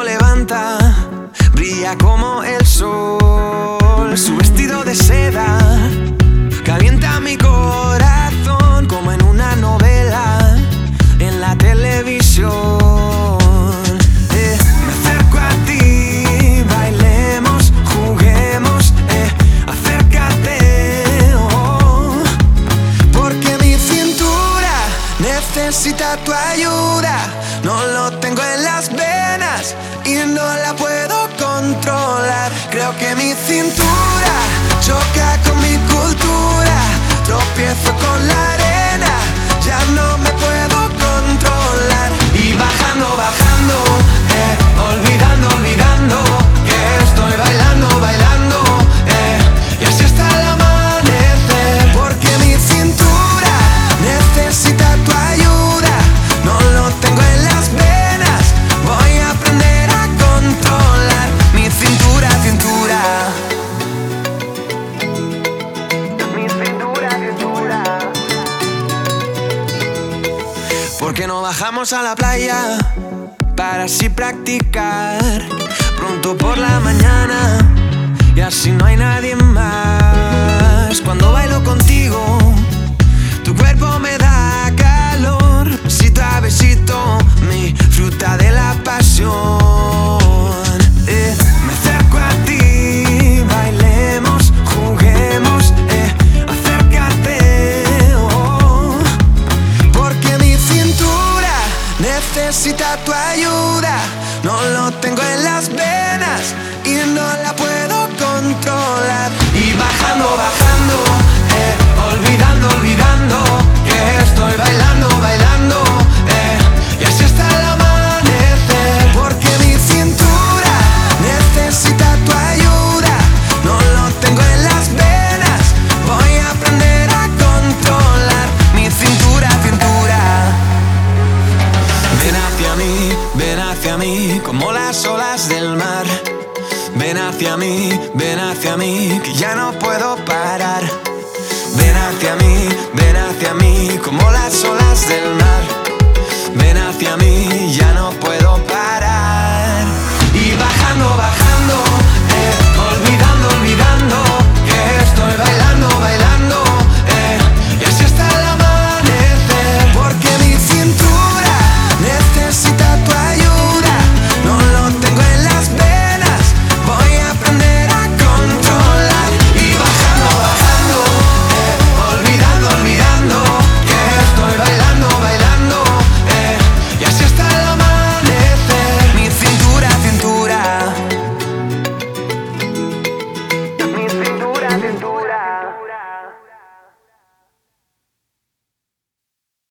levanta, brilla como el sol. Su vestido de seda calienta mi corazón como en una novela en la televisión. Me acerco a ti, bailemos, juguemos, acércate, oh, porque mi cintura necesita tu ayuda. No lo tengo en las venas y no la puedo controlar. Creo que mi cintura choca con mi cultura. Tropiezo con la arena, ya no me puedo controlar. Y bajando, bajando, olvidando, olvidando que estoy bailando, bailando, y así hasta el amanecer. Porque mi cintura necesita tu ayuda. No lo tengo en las venas, voy a aprender a controlar mi cintura, cintura. Mi cintura, cintura. ¿Por qué no bajamos a la playa para así practicar pronto por la mañana y así no hay nadie más? Cuando bailo contigo, tu cuerpo me da calor. Besito a besito, mi fruta de la pasión. Me acerco a ti, bailemos, juguemos, acércate, oh, porque mi cintura necesita tu ayuda. No lo tengo en las venas y no la puedo controlar. Y bajando, bajando, olvidando, olvidando que estoy bailando, bailando, y así hasta el amanecer. Porque mi cintura necesita tu ayuda. No lo tengo en las venas, voy a aprender a controlar mi cintura, cintura. Ven hacia mí, como las olas del mar. Ven hacia mí, que ya no puedo parar. Ven hacia mí, como las olas del mar. Ven hacia mí.